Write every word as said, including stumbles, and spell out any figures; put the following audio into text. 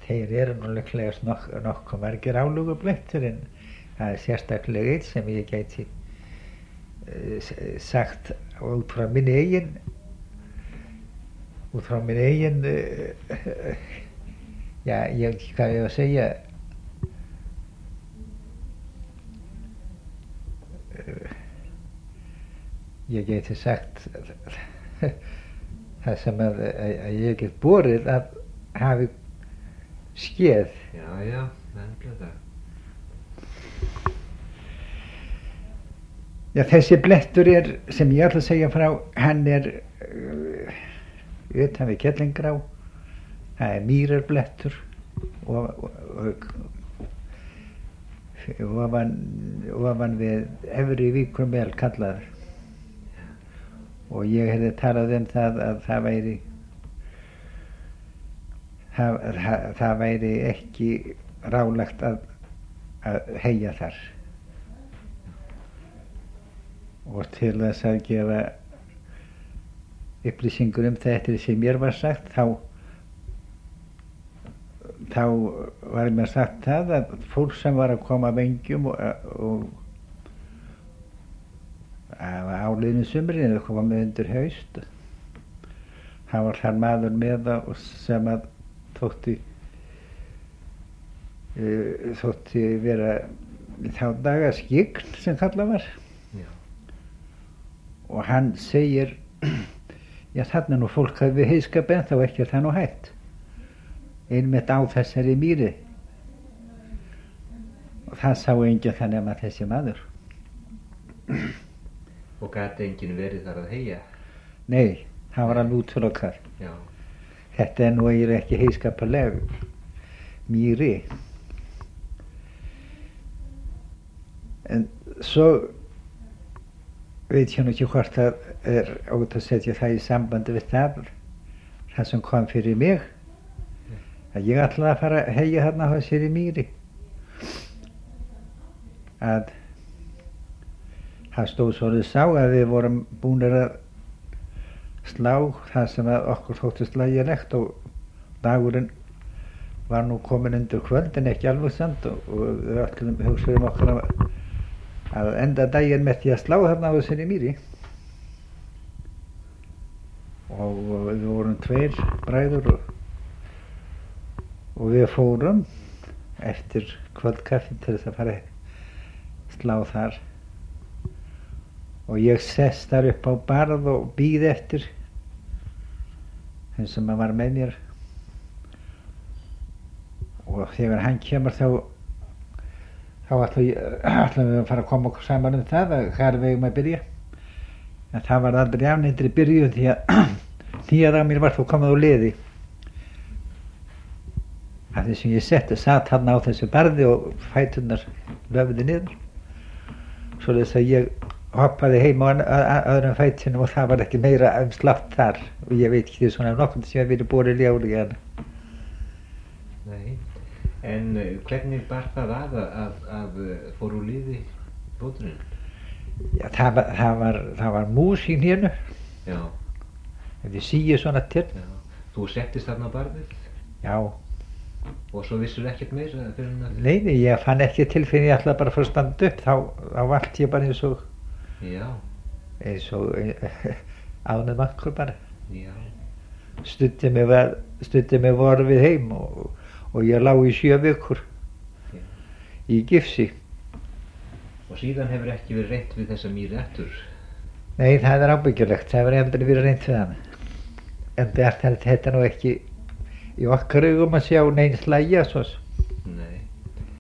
þeir eru nú líklega nokk, nokkuð margir álugublettur en það er sérstaklega einn sem ég gæti uh, sagt út frá minni eigin út frá minni eigin uh, já, ég, hvað ég að segja uh, ég gæti sagt það sem að, að ég get borið að hafi skeð. Já, já, nefnilega. Já, þessi blettur er, sem ég ætla að segja frá, hann er uh, utan við Kellingrá, það er mýrarblettur og, og, og ofan, ofan við Efri Víkurmel kallaður. Og ég hefði talað um það að það væri það, það, það væri ekki ráðlegt að, að heyja þar. Og til þess að gefa upplýsingur um þetta sem mér var sagt, þá þá var mér sagt það að fólk sem var að koma af Engjum og, og af áliðinu sumrin eða koma með undir haust, það var þar maður með það sem að þótti uh, þótti vera þá daga skygn sem kallað var. Já. Og hann segir já, þarna nú fólk hafi við heiðskap en þá ekki er það nú hægt einmitt á þessari mýri og það sá enginn það nema þessi maður. Og gat enginn verið þar að heyja? Nei, það var alveg útilokað. Já. Þetta er nú eiginlega ekki heiðskaparleg mýri. En svo veit ég nú ekki hvort það er ótt að setja það í sambandi við það, það sem kom fyrir mig, að ég ætlaði að fara að heyja þarna á þessari mýri. Að það stóð svolítið sá að við vorum búnir að slá það sem að okkur þóttist lægilegt og dagurinn var nú komin undir kvöld en ekki alveg samt og, og við öllum hugsaðum okkur að, að enda daginn með því að slá þarna á þessari mýri. Og, og við vorum tveir bræður og, og við fórum eftir kvöldkaffi til þess að fara að slá þar. Og ég sest þar upp á barð og bíð eftir þeim sem var með mér. Og þegar hann kemur þá þá ætlum við að fara að koma okkur saman um það að hvar við eigum að byrja. En það var aldrei afneitri byrjuð því að nýjað á mér var þó komið á liði. Af því sem ég setti satt hann á þessu barði og fæturnar löfði niður. Svoleiðis að ég hoppaði heim á öðrum fætinum og það var ekki meira um slátt þar og ég veit ekki því svona nokkuð sem hef verið borið ljáli en. Nei, en uh, hvernig bar það að að, að fór úr liði fóturinn? Já, það var, það var, það var mús í hnénu. Já. Þið síu svona til. Já. Þú settist þarna á barðið? Já. Og svo vissur ekkert meira fyrir hann að... Nei, nei, ég fann ekki til fyrir ég ætlaði bara að fara að standa upp, þá, þá valt ég bara eins og Já. eins og ánum akkur bara. Já. Studdi mig, studdi mig vorfið heim og, og ég lá í sjö vikur Já. í gifsi. Og síðan hefur ekki verið reynt við þessa mýri aftur? Nei, það er ábyggilegt, það hefur eftir verið reynt við hann. En þetta er nú ekki í okkar augum að sjá neins lægja svo.